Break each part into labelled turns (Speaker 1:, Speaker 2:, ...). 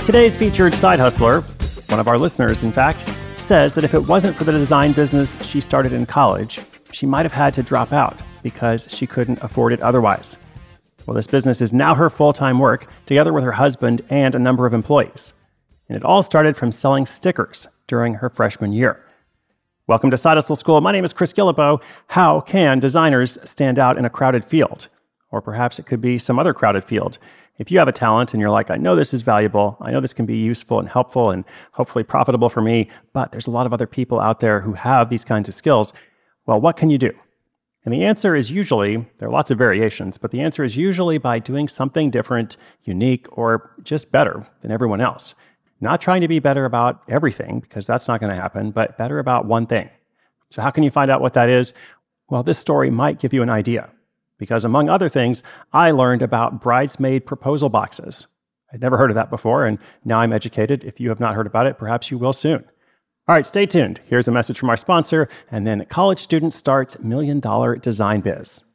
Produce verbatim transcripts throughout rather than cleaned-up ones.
Speaker 1: Today's featured side hustler, one of our listeners, in fact, says that if it wasn't for the design business she started in college, she might have had to drop out because she couldn't afford it otherwise. Well, this business is now her full-time work, together with her husband and a number of employees. And it all started from selling stickers during her freshman year. Welcome to Side Hustle School. My name is Chris Guillebeau. How can designers stand out in a crowded field? Or perhaps it could be some other crowded field. If you have a talent and you're like, I know this is valuable, I know this can be useful and helpful and hopefully profitable for me, but there's a lot of other people out there who have these kinds of skills, well, what can you do? And the answer is usually, there are lots of variations, but the answer is usually by doing something different, unique, or just better than everyone else. Not trying to be better about everything, because that's not going to happen, but better about one thing. So how can you find out what that is? Well, this story might give you an idea. Because among other things, I learned about bridesmaid proposal boxes. I'd never heard of that before, and now I'm educated. If you have not heard about it, perhaps you will soon. All right, stay tuned. Here's a message from our sponsor, and then college student starts million dollar design biz.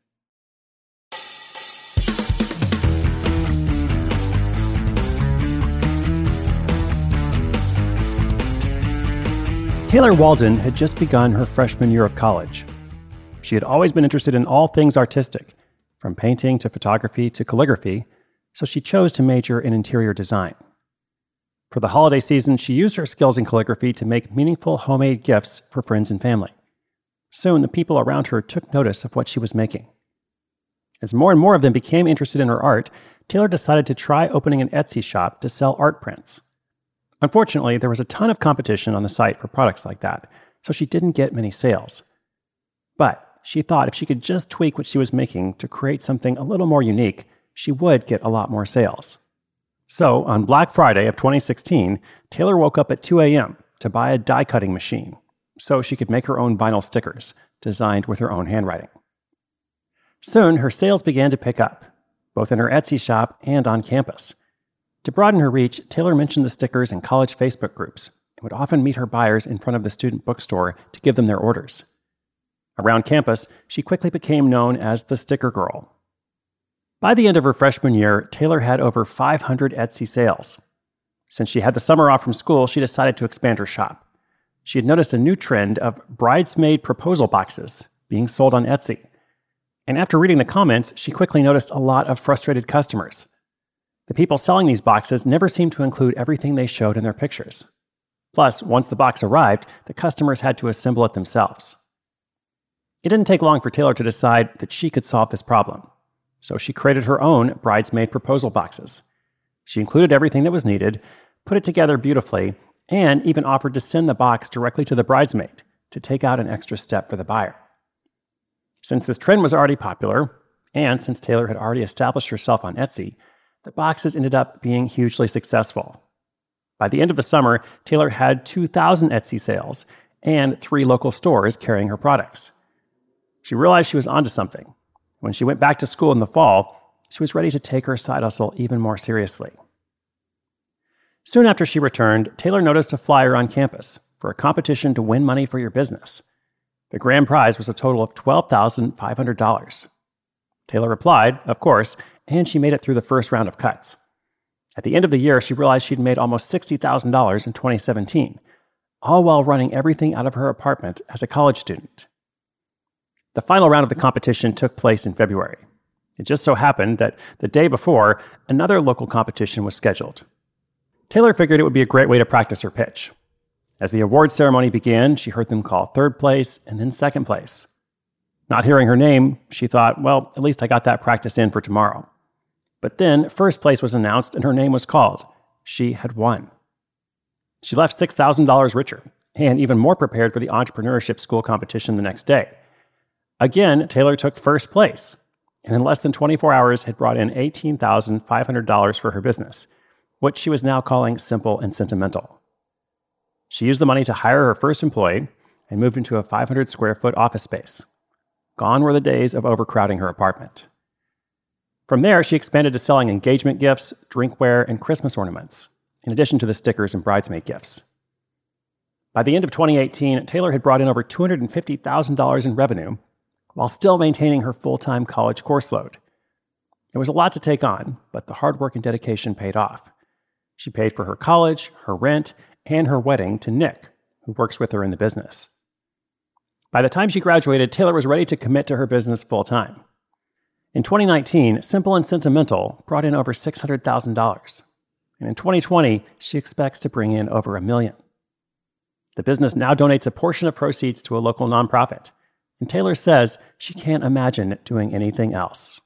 Speaker 1: Taylor Walden had just begun her freshman year of college. She had always been interested in all things artistic, from painting to photography to calligraphy, so she chose to major in interior design. For the holiday season, she used her skills in calligraphy to make meaningful homemade gifts for friends and family. Soon, the people around her took notice of what she was making. As more and more of them became interested in her art, Taylor decided to try opening an Etsy shop to sell art prints. Unfortunately, there was a ton of competition on the site for products like that, so she didn't get many sales. But she thought if she could just tweak what she was making to create something a little more unique, she would get a lot more sales. So, on Black Friday of twenty sixteen, Taylor woke up at two a.m. to buy a die-cutting machine so she could make her own vinyl stickers, designed with her own handwriting. Soon, her sales began to pick up, both in her Etsy shop and on campus. To broaden her reach, Taylor mentioned the stickers in college Facebook groups and would often meet her buyers in front of the student bookstore to give them their orders. Around campus, she quickly became known as the Sticker Girl. By the end of her freshman year, Taylor had over five hundred Etsy sales. Since she had the summer off from school, she decided to expand her shop. She had noticed a new trend of bridesmaid proposal boxes being sold on Etsy. And after reading the comments, she quickly noticed a lot of frustrated customers. The people selling these boxes never seemed to include everything they showed in their pictures. Plus, once the box arrived, the customers had to assemble it themselves. It didn't take long for Taylor to decide that she could solve this problem. So she created her own bridesmaid proposal boxes. She included everything that was needed, put it together beautifully, and even offered to send the box directly to the bridesmaid to take out an extra step for the buyer. Since this trend was already popular, and since Taylor had already established herself on Etsy, the boxes ended up being hugely successful. By the end of the summer, Taylor had two thousand Etsy sales and three local stores carrying her products. She realized she was onto something. When she went back to school in the fall, she was ready to take her side hustle even more seriously. Soon after she returned, Taylor noticed a flyer on campus for a competition to win money for your business. The grand prize was a total of twelve thousand five hundred dollars. Taylor replied, of course, and she made it through the first round of cuts. At the end of the year, she realized she'd made almost sixty thousand dollars in twenty seventeen, all while running everything out of her apartment as a college student. The final round of the competition took place in February. It just so happened that the day before, another local competition was scheduled. Taylor figured it would be a great way to practice her pitch. As the award ceremony began, she heard them call third place and then second place. Not hearing her name, she thought, well, at least I got that practice in for tomorrow. But then first place was announced and her name was called. She had won. She left six thousand dollars richer and even more prepared for the entrepreneurship school competition the next day. Again, Taylor took first place, and in less than twenty-four hours had brought in eighteen thousand five hundred dollars for her business, which she was now calling Simple and Sentimental. She used the money to hire her first employee and moved into a five hundred square foot office space. Gone were the days of overcrowding her apartment. From there, she expanded to selling engagement gifts, drinkware, and Christmas ornaments, in addition to the stickers and bridesmaid gifts. By the end of twenty eighteen, Taylor had brought in over two hundred fifty thousand dollars in revenue, while still maintaining her full-time college course load. It was a lot to take on, but the hard work and dedication paid off. She paid for her college, her rent, and her wedding to Nick, who works with her in the business. By the time she graduated, Taylor was ready to commit to her business full-time. In twenty nineteen, Simple and Sentimental brought in over six hundred thousand dollars. And in twenty twenty, she expects to bring in over a million. The business now donates a portion of proceeds to a local nonprofit. And Taylor says she can't imagine doing anything else.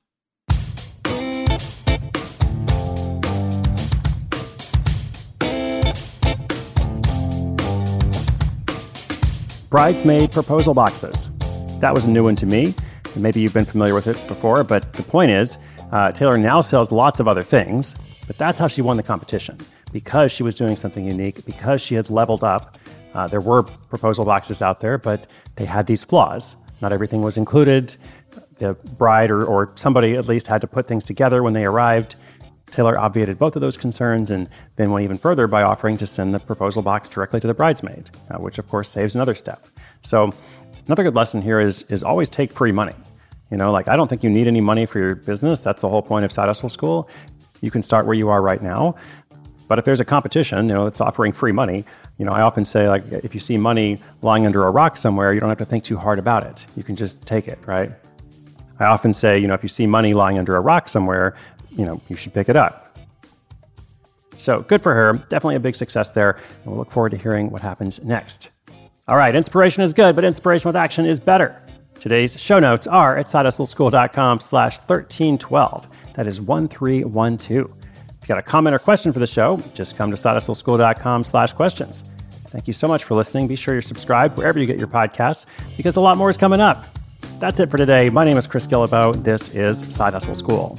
Speaker 1: Bridesmaid proposal boxes. That was a new one to me. Maybe you've been familiar with it before, but the point is, uh, Taylor now sells lots of other things, but that's how she won the competition. Because she was doing something unique, because she had leveled up. Uh, there were proposal boxes out there, but they had these flaws. Not everything was included. The bride or, or somebody at least had to put things together when they arrived. Taylor obviated both of those concerns and then went even further by offering to send the proposal box directly to the bridesmaid, uh, which of course saves another step. So another good lesson here is, is always take free money. You know, like I don't think you need any money for your business. That's the whole point of Side Hustle School. You can start where you are right now. But if there's a competition, you know, it's offering free money. You know, I often say, like, if you see money lying under a rock somewhere, you don't have to think too hard about it. You can just take it, right? I often say, you know, if you see money lying under a rock somewhere, you know, you should pick it up. So good for her. Definitely a big success there. And we'll look forward to hearing what happens next. All right, inspiration is good, but inspiration with action is better. Today's show notes are at sidehustleschool.com slash 1312. That is one three one two. If you got a comment or question for the show, just come to sidehustleschool.com slash questions. Thank you so much for listening. Be sure you're subscribed wherever you get your podcasts, because a lot more is coming up. That's it for today. My name is Chris Guillebeau. This is Side Hustle School.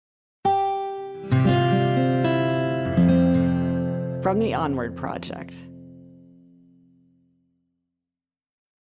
Speaker 2: From the Onward Project.